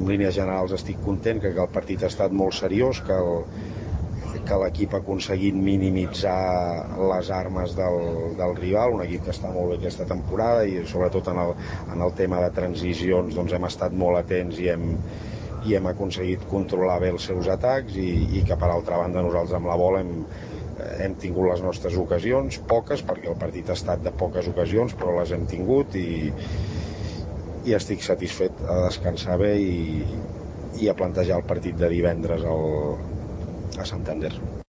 en línies generals estic content, que el partit ha estat molt seriós, que l'equip ha aconseguit minimitzar les armes del rival, un equip que està molt bé aquesta temporada i sobretot en el tema de transicions doncs hem estat molt atents i hem aconseguit controlar bé els seus atacs i que per altra banda nosaltres amb la bola hem tingut les nostres ocasions, poques perquè el partit ha estat de poques ocasions, però les hem tingut i estic satisfet a descansar bé i a plantejar el partit de divendres a Santander.